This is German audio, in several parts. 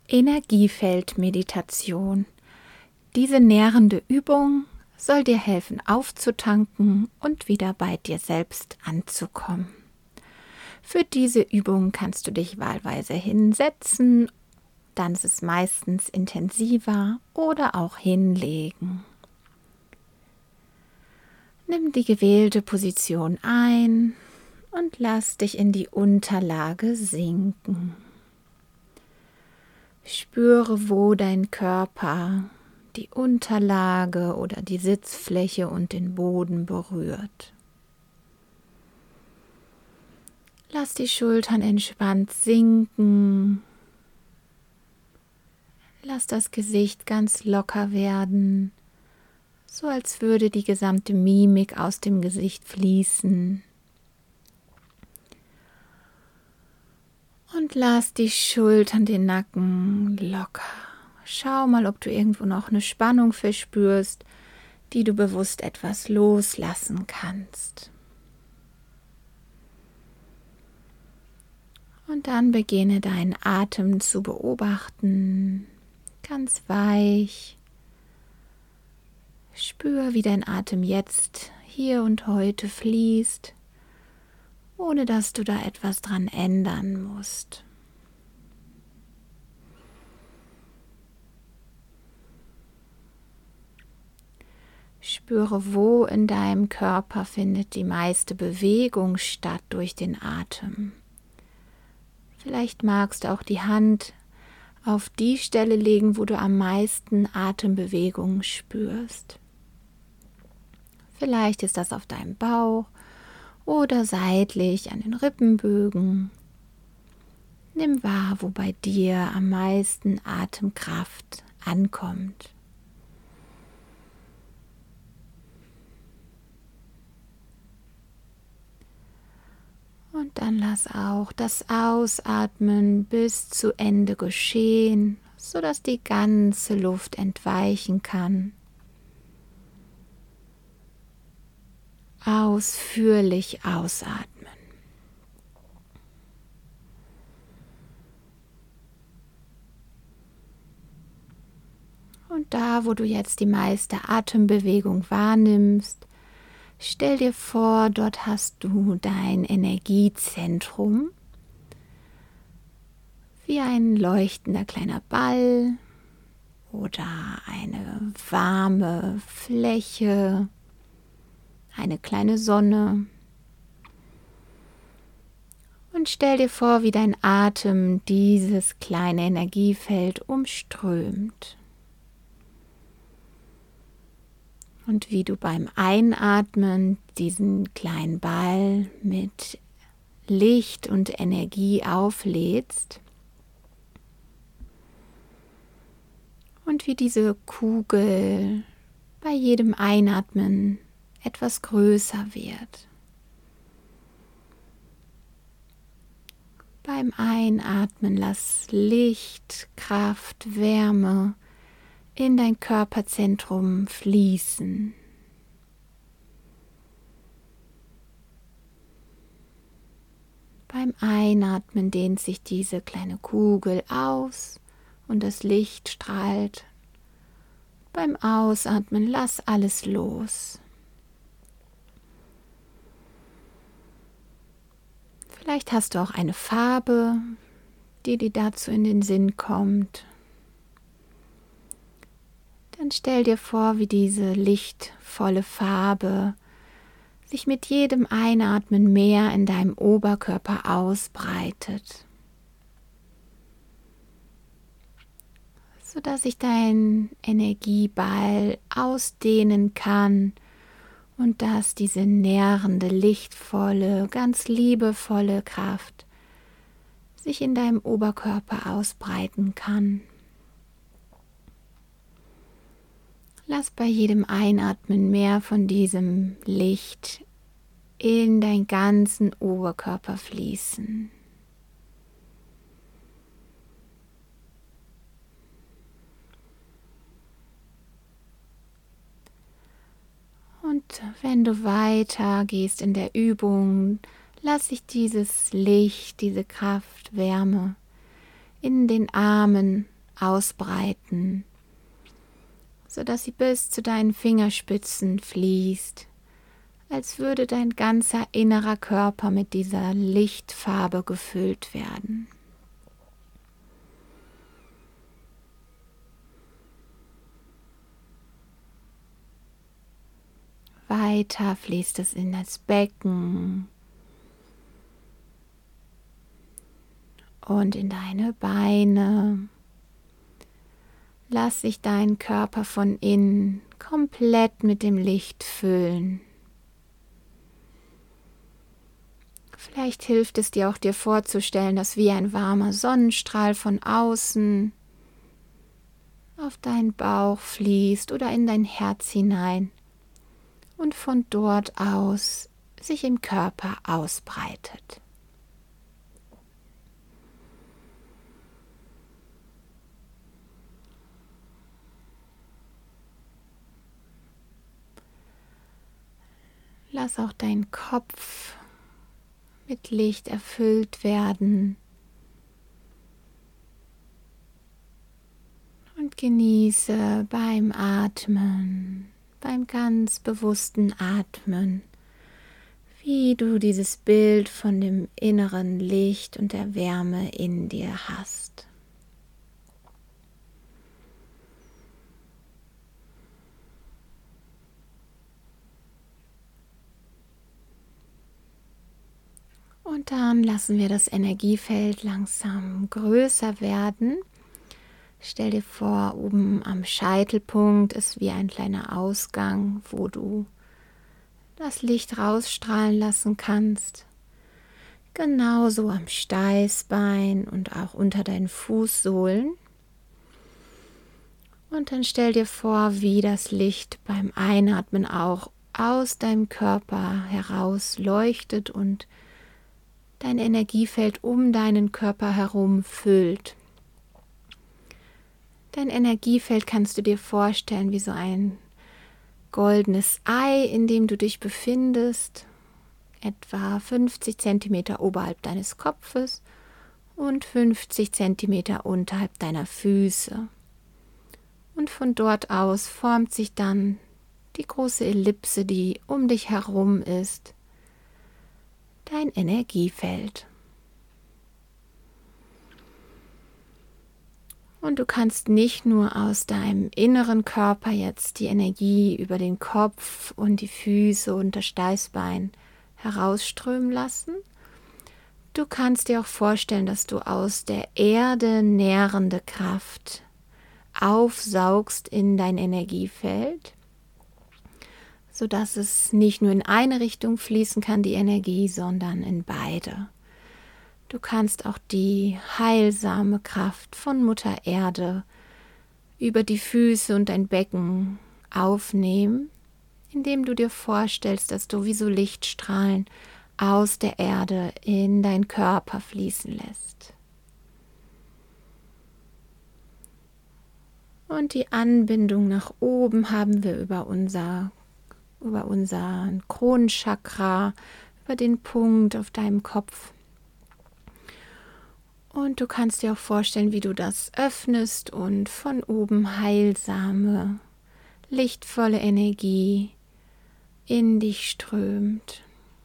Energiefeldmeditation. Diese nährende Übung soll dir helfen, aufzutanken und wieder bei dir selbst anzukommen. Für diese Übung kannst du dich wahlweise hinsetzen, dann ist es meistens intensiver, oder auch hinlegen. Nimm die gewählte Position ein und lass dich in die Unterlage sinken. Spüre, wo dein Körper die Unterlage oder die Sitzfläche und den Boden berührt. Lass die Schultern entspannt sinken. Lass das Gesicht ganz locker werden, so als würde die gesamte Mimik aus dem Gesicht fließen. Und lass die Schultern, den Nacken locker. Schau mal, ob du irgendwo noch eine Spannung verspürst, die du bewusst etwas loslassen kannst. Und dann beginne deinen Atem zu beobachten, ganz weich. Spür, wie dein Atem jetzt, hier und heute fließt, ohne dass du da etwas dran ändern musst. Spüre, wo in deinem Körper findet die meiste Bewegung statt durch den Atem. Vielleicht magst du auch die Hand auf die Stelle legen, wo du am meisten Atembewegung spürst. Vielleicht ist das auf deinem Bauch oder seitlich an den Rippenbögen. Nimm wahr, wo bei dir am meisten Atemkraft ankommt. Und dann lass auch das Ausatmen bis zu Ende geschehen, sodass die ganze Luft entweichen kann. Ausführlich ausatmen. Und da, wo du jetzt die meiste Atembewegung wahrnimmst, stell dir vor, dort hast du dein Energiezentrum, wie ein leuchtender kleiner Ball oder eine warme Fläche, eine kleine Sonne. Und stell dir vor, wie dein Atem dieses kleine Energiefeld umströmt. Und wie du beim Einatmen diesen kleinen Ball mit Licht und Energie auflädst. Und wie diese Kugel bei jedem Einatmen etwas größer wird. Beim Einatmen lass Licht, Kraft, Wärme in dein Körperzentrum fließen. Beim Einatmen dehnt sich diese kleine Kugel aus und das Licht strahlt. Beim Ausatmen lass alles los. Vielleicht hast du auch eine Farbe, die dir dazu in den Sinn kommt. Dann stell dir vor, wie diese lichtvolle Farbe sich mit jedem Einatmen mehr in deinem Oberkörper ausbreitet, sodass sich dein Energieball ausdehnen kann und dass diese nährende, lichtvolle, ganz liebevolle Kraft sich in deinem Oberkörper ausbreiten kann. Lass bei jedem Einatmen mehr von diesem Licht in deinen ganzen Oberkörper fließen. Und wenn du weiter gehst in der Übung, lass sich dieses Licht, diese Kraft, Wärme in den Armen ausbreiten, sodass sie bis zu deinen Fingerspitzen fließt, als würde dein ganzer innerer Körper mit dieser Lichtfarbe gefüllt werden. Weiter fließt es in das Becken und in deine Beine. Lass sich dein Körper von innen komplett mit dem Licht füllen. Vielleicht hilft es dir auch, dir vorzustellen, dass wie ein warmer Sonnenstrahl von außen auf deinen Bauch fließt oder in dein Herz hinein und von dort aus sich im Körper ausbreitet. Lass auch deinen Kopf mit Licht erfüllt werden und genieße beim Atmen, beim ganz bewussten Atmen, wie du dieses Bild von dem inneren Licht und der Wärme in dir hast. Und dann lassen wir das Energiefeld langsam größer werden. Stell dir vor, oben am Scheitelpunkt ist wie ein kleiner Ausgang, wo du das Licht rausstrahlen lassen kannst. Genauso am Steißbein und auch unter deinen Fußsohlen. Und dann stell dir vor, wie das Licht beim Einatmen auch aus deinem Körper heraus leuchtet und dein Energiefeld um deinen Körper herum füllt. Dein Energiefeld kannst du dir vorstellen wie so ein goldenes Ei, in dem du dich befindest, etwa 50 cm oberhalb deines Kopfes und 50 cm unterhalb deiner Füße. Und von dort aus formt sich dann die große Ellipse, die um dich herum ist, dein Energiefeld. Und du kannst nicht nur aus deinem inneren Körper jetzt die Energie über den Kopf und die Füße und das Steißbein herausströmen lassen. Du kannst dir auch vorstellen, dass du aus der Erde nährende Kraft aufsaugst in dein Energiefeld, sodass es nicht nur in eine Richtung fließen kann, die Energie, sondern in beide. Du kannst auch die heilsame Kraft von Mutter Erde über die Füße und dein Becken aufnehmen, indem du dir vorstellst, dass du wie so Lichtstrahlen aus der Erde in deinen Körper fließen lässt. Und die Anbindung nach oben haben wir über unseren Kronenchakra, über den Punkt auf deinem Kopf. Und du kannst dir auch vorstellen, wie du das öffnest und von oben heilsame, lichtvolle Energie in dich strömt.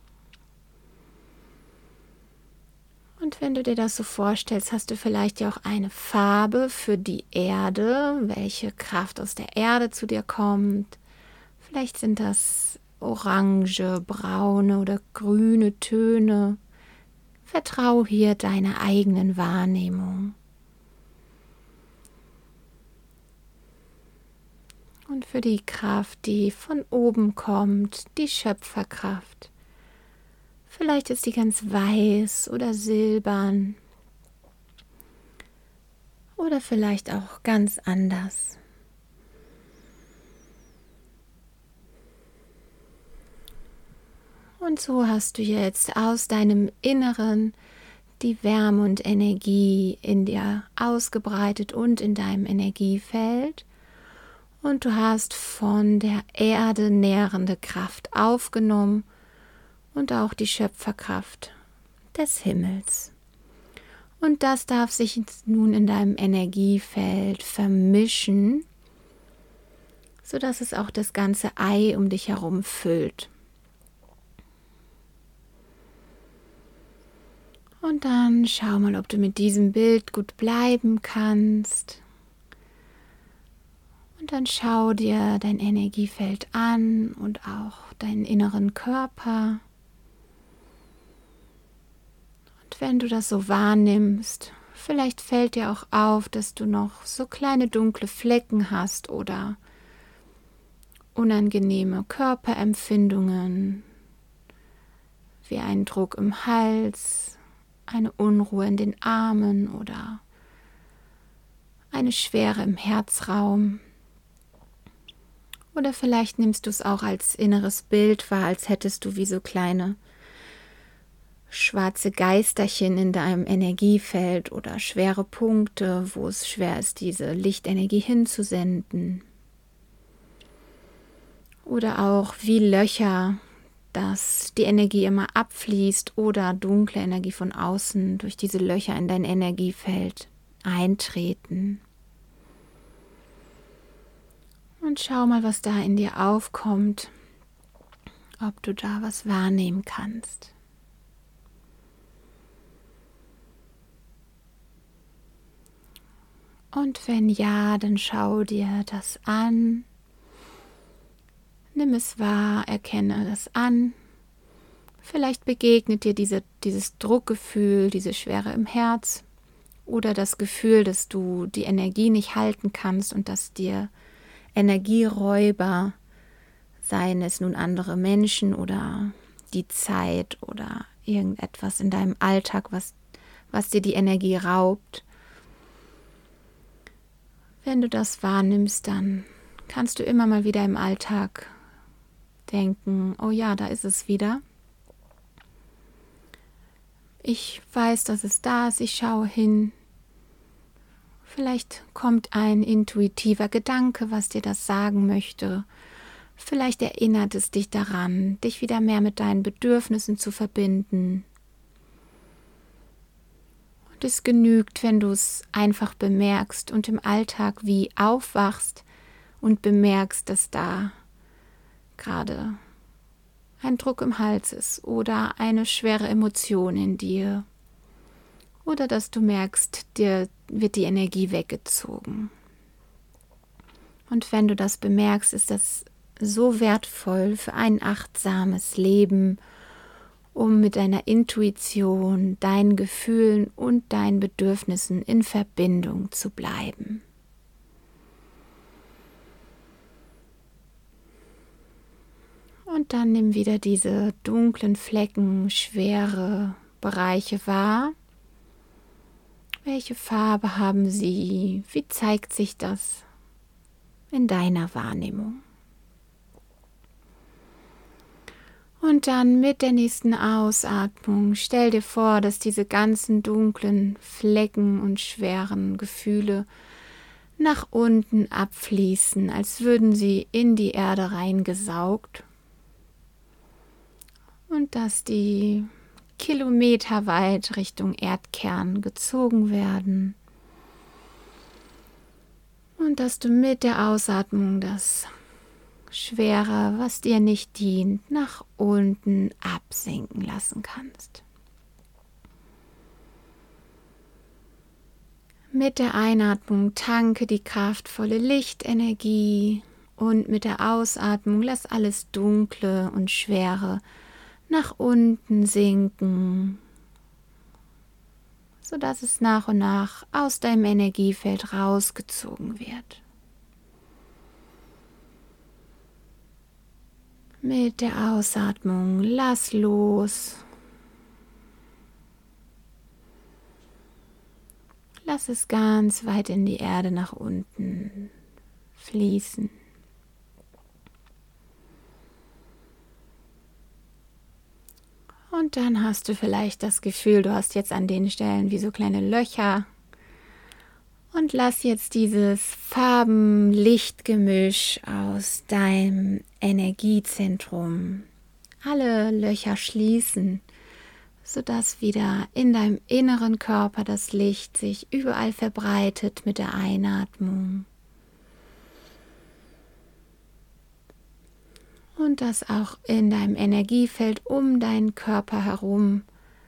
Und wenn du dir das so vorstellst, hast du vielleicht ja auch eine Farbe für die Erde, welche Kraft aus der Erde zu dir kommt. Vielleicht sind das orange, braune oder grüne Töne. Vertrau hier deiner eigenen Wahrnehmung. Und für die Kraft, die von oben kommt, die Schöpferkraft. Vielleicht ist die ganz weiß oder silbern oder vielleicht auch ganz anders. Und so hast du jetzt aus deinem Inneren die Wärme und Energie in dir ausgebreitet und in deinem Energiefeld. Und du hast von der Erde nährende Kraft aufgenommen und auch die Schöpferkraft des Himmels. Und das darf sich nun in deinem Energiefeld vermischen, sodass es auch das ganze Ei um dich herum füllt. Und dann schau mal, ob du mit diesem Bild gut bleiben kannst. Und dann schau dir dein Energiefeld an und auch deinen inneren Körper. Und wenn du das so wahrnimmst, vielleicht fällt dir auch auf, dass du noch so kleine dunkle Flecken hast oder unangenehme Körperempfindungen, wie ein Druck im Hals, eine Unruhe in den Armen oder eine Schwere im Herzraum. Oder vielleicht nimmst du es auch als inneres Bild wahr, als hättest du wie so kleine schwarze Geisterchen in deinem Energiefeld oder schwere Punkte, wo es schwer ist, diese Lichtenergie hinzusenden. Oder auch wie Löcher, dass die Energie immer abfließt oder dunkle Energie von außen durch diese Löcher in dein Energiefeld eintreten. Und schau mal, was da in dir aufkommt, ob du da was wahrnehmen kannst. Und wenn ja, dann schau dir das an. Nimm es wahr, erkenne das an. Vielleicht begegnet dir dieses Druckgefühl, diese Schwere im Herz oder das Gefühl, dass du die Energie nicht halten kannst und dass dir Energieräuber, seien es nun andere Menschen oder die Zeit oder irgendetwas in deinem Alltag, was dir die Energie raubt. Wenn du das wahrnimmst, dann kannst du immer mal wieder im Alltag denken, oh ja, da ist es wieder. Ich weiß, dass es da ist, ich schaue hin. Vielleicht kommt ein intuitiver Gedanke, was dir das sagen möchte. Vielleicht erinnert es dich daran, dich wieder mehr mit deinen Bedürfnissen zu verbinden. Und es genügt, wenn du es einfach bemerkst und im Alltag wie aufwachst und bemerkst, dass da gerade ein Druck im Hals ist oder eine schwere Emotion in dir. Oder dass du merkst, dir wird die Energie weggezogen. Und wenn du das bemerkst, ist das so wertvoll für ein achtsames Leben, um mit deiner Intuition, deinen Gefühlen und deinen Bedürfnissen in Verbindung zu bleiben. Und dann nimm wieder diese dunklen Flecken, schwere Bereiche wahr. Welche Farbe haben sie? Wie zeigt sich das in deiner Wahrnehmung? Und dann mit der nächsten Ausatmung stell dir vor, dass diese ganzen dunklen Flecken und schweren Gefühle nach unten abfließen, als würden sie in die Erde reingesaugt. Und dass die kilometerweit Richtung Erdkern gezogen werden. Und dass du mit der Ausatmung das Schwere, was dir nicht dient, nach unten absinken lassen kannst. Mit der Einatmung tanke die kraftvolle Lichtenergie und mit der Ausatmung lass alles Dunkle und Schwere nach unten sinken, sodass es nach und nach aus deinem Energiefeld rausgezogen wird. Mit der Ausatmung lass los. Lass es ganz weit in die Erde nach unten fließen. Und dann hast du vielleicht das Gefühl, du hast jetzt an den Stellen wie so kleine Löcher. Und lass jetzt dieses Farben-Licht-Gemisch aus deinem Energiezentrum alle Löcher schließen, sodass wieder in deinem inneren Körper das Licht sich überall verbreitet mit der Einatmung. Und dass auch in deinem Energiefeld um deinen Körper herum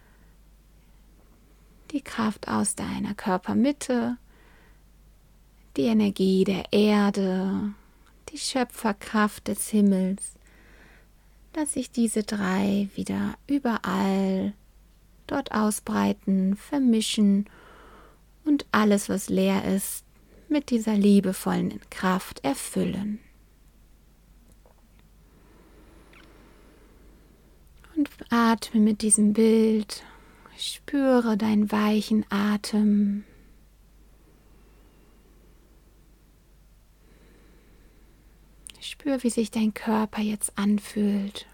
die Kraft aus deiner Körpermitte, die Energie der Erde, die Schöpferkraft des Himmels, dass sich diese drei wieder überall dort ausbreiten, vermischen und alles, was leer ist, mit dieser liebevollen Kraft erfüllen. Und atme mit diesem Bild, spüre deinen weichen Atem. Spür, wie sich dein Körper jetzt anfühlt.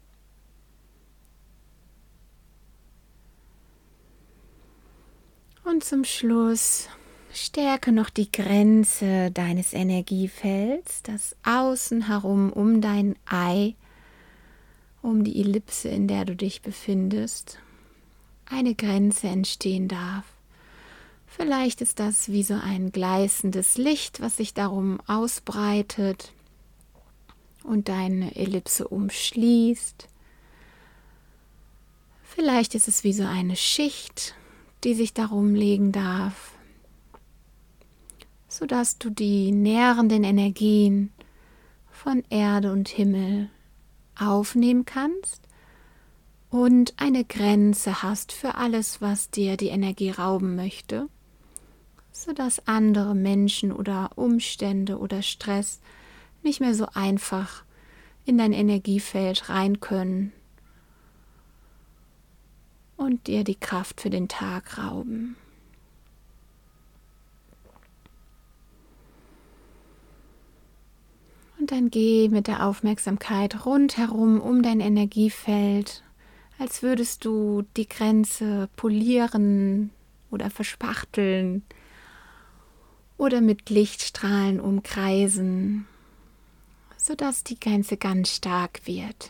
Und zum Schluss stärke noch die Grenze deines Energiefelds, das außen herum um dein Ei, um die Ellipse, in der du dich befindest, eine Grenze entstehen darf. Vielleicht ist das wie so ein gleißendes Licht, was sich darum ausbreitet und deine Ellipse umschließt. Vielleicht ist es wie so eine Schicht, die sich darum legen darf, sodass du die nährenden Energien von Erde und Himmel aufnehmen kannst und eine Grenze hast für alles, was dir die Energie rauben möchte, sodass andere Menschen oder Umstände oder Stress nicht mehr so einfach in dein Energiefeld rein können und dir die Kraft für den Tag rauben. Und dann geh mit der Aufmerksamkeit rundherum um dein Energiefeld, als würdest du die Grenze polieren oder verspachteln oder mit Lichtstrahlen umkreisen, sodass die Grenze ganz stark wird.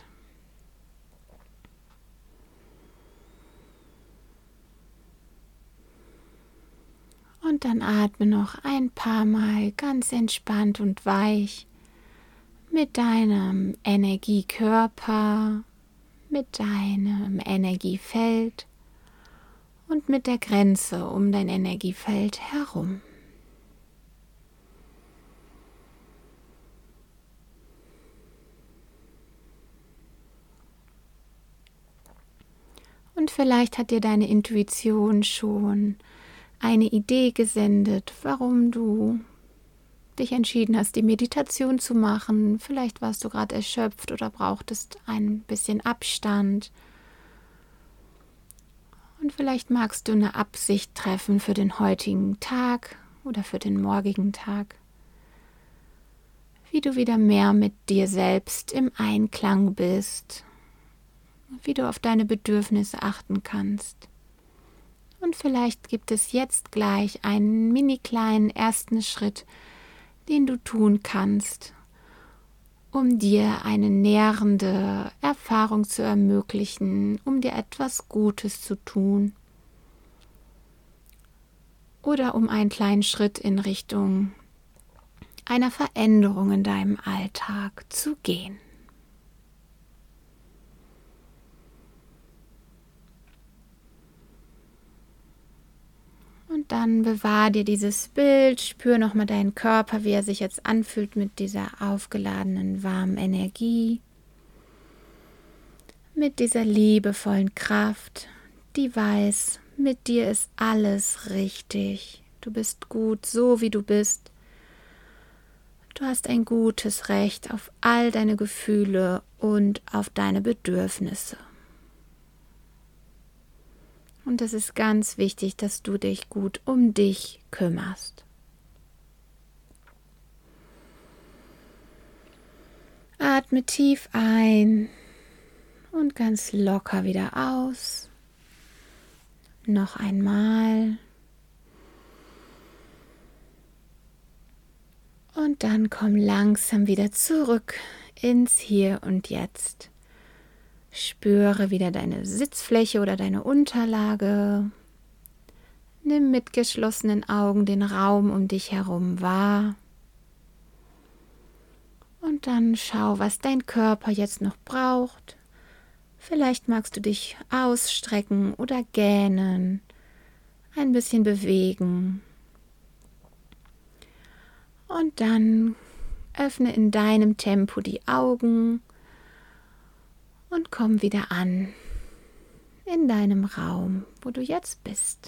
Und dann atme noch ein paar Mal ganz entspannt und weich mit deinem Energiekörper, mit deinem Energiefeld und mit der Grenze um dein Energiefeld herum. Und vielleicht hat dir deine Intuition schon eine Idee gesendet, warum du dich entschieden hast, die Meditation zu machen. Vielleicht warst du gerade erschöpft oder brauchtest ein bisschen Abstand. Und vielleicht magst du eine Absicht treffen für den heutigen Tag oder für den morgigen Tag, wie du wieder mehr mit dir selbst im Einklang bist, wie du auf deine Bedürfnisse achten kannst. Und vielleicht gibt es jetzt gleich einen mini kleinen ersten Schritt, den du tun kannst, um dir eine nährende Erfahrung zu ermöglichen, um dir etwas Gutes zu tun oder um einen kleinen Schritt in Richtung einer Veränderung in deinem Alltag zu gehen. Und dann bewahr dir dieses Bild, spür nochmal deinen Körper, wie er sich jetzt anfühlt mit dieser aufgeladenen, warmen Energie, mit dieser liebevollen Kraft, die weiß, mit dir ist alles richtig. Du bist gut, so wie du bist. Du hast ein gutes Recht auf all deine Gefühle und auf deine Bedürfnisse. Und es ist ganz wichtig, dass du dich gut um dich kümmerst. Atme tief ein und ganz locker wieder aus. Noch einmal. Und dann komm langsam wieder zurück ins Hier und Jetzt. Spüre wieder deine Sitzfläche oder deine Unterlage. Nimm mit geschlossenen Augen den Raum um dich herum wahr. Und dann schau, was dein Körper jetzt noch braucht. Vielleicht magst du dich ausstrecken oder gähnen, ein bisschen bewegen. Und dann öffne in deinem Tempo die Augen und komm wieder an in deinem Raum, wo du jetzt bist.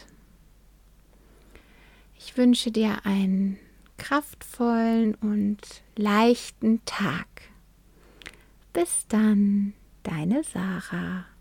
Ich wünsche dir einen kraftvollen und leichten Tag. Bis dann, deine Sarah.